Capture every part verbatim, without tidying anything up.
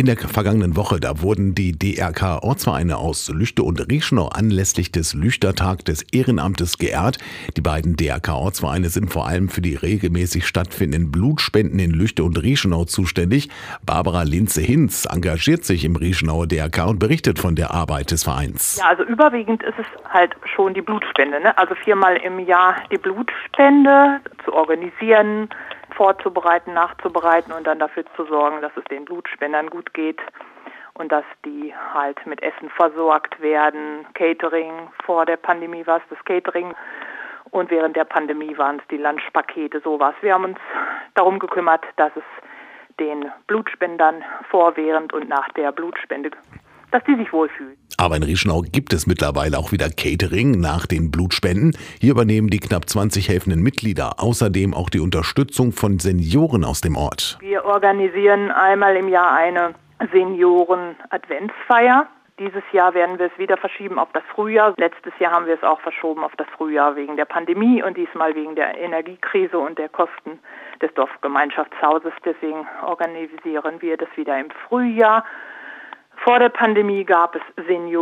In der vergangenen Woche, da wurden die D R K-Ortsvereine aus Lüchte und Reschnau anlässlich des Lüchtertag des Ehrenamtes geehrt. Die beiden D R K-Ortsvereine sind vor allem für die regelmäßig stattfindenden Blutspenden in Lüchte und Reschnau zuständig. Barbara Linze-Hinz engagiert sich im Reschnauer D R K und berichtet von der Arbeit des Vereins. Ja, also überwiegend ist es halt schon die Blutspende, ne? Also viermal im Jahr die Blutspende zu organisieren, vorzubereiten, nachzubereiten und dann dafür zu sorgen, dass es den Blutspendern gut geht und dass die halt mit Essen versorgt werden. Catering, vor der Pandemie war es das Catering und während der Pandemie waren es die Lunchpakete, sowas. Wir haben uns darum gekümmert, dass es den Blutspendern vor, während und nach der Blutspende, dass die sich wohlfühlen. Aber in Reschnau gibt es mittlerweile auch wieder Catering nach den Blutspenden. Hier übernehmen die knapp zwanzig helfenden Mitglieder außerdem auch die Unterstützung von Senioren aus dem Ort. Wir organisieren einmal im Jahr eine Senioren-Adventsfeier. Dieses Jahr werden wir es wieder verschieben auf das Frühjahr. Letztes Jahr haben wir es auch verschoben auf das Frühjahr wegen der Pandemie und diesmal wegen der Energiekrise und der Kosten des Dorfgemeinschaftshauses. Deswegen organisieren wir das wieder im Frühjahr. Vor der Pandemie gab es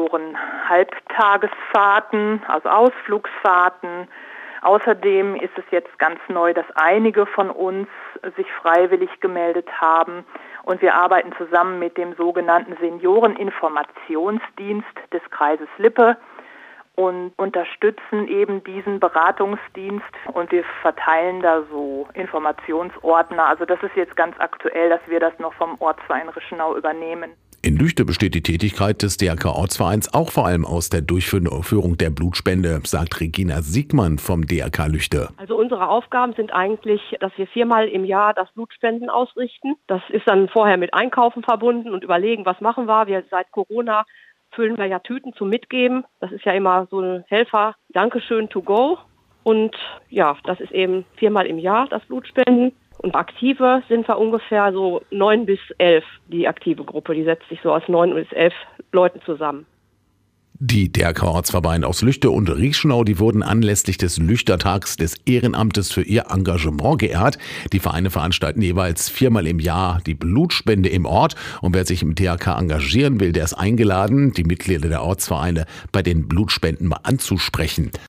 Senioren-Halbtagesfahrten, also Ausflugsfahrten. Außerdem ist es jetzt ganz neu, dass einige von uns sich freiwillig gemeldet haben. Und wir arbeiten zusammen mit dem sogenannten Senioreninformationsdienst des Kreises Lippe und unterstützen eben diesen Beratungsdienst. Und wir verteilen da so Informationsordner. Also das ist jetzt ganz aktuell, dass wir das noch vom Ortsverein Reschnau übernehmen. In Lüchte besteht die Tätigkeit des D R K-Ortsvereins auch vor allem aus der Durchführung der Blutspende, sagt Regina Siegmann vom D R K Lüchte. Also unsere Aufgaben sind eigentlich, dass wir viermal im Jahr das Blutspenden ausrichten. Das ist dann vorher mit Einkaufen verbunden und überlegen, was machen wir. Wir seit Corona füllen wir ja Tüten zum Mitgeben. Das ist ja immer so ein Helfer, Dankeschön to go. Und ja, das ist eben viermal im Jahr das Blutspenden. Und aktive sind wir ungefähr so neun bis elf, die aktive Gruppe. Die setzt sich so aus neun bis elf Leuten zusammen. Die D R K-Ortsvereine aus Lüchte und Reschnau, die wurden anlässlich des Lüchtertags des Ehrenamtes für ihr Engagement geehrt. Die Vereine veranstalten jeweils viermal im Jahr die Blutspende im Ort. Und wer sich im D R K engagieren will, der ist eingeladen, die Mitglieder der Ortsvereine bei den Blutspenden mal anzusprechen.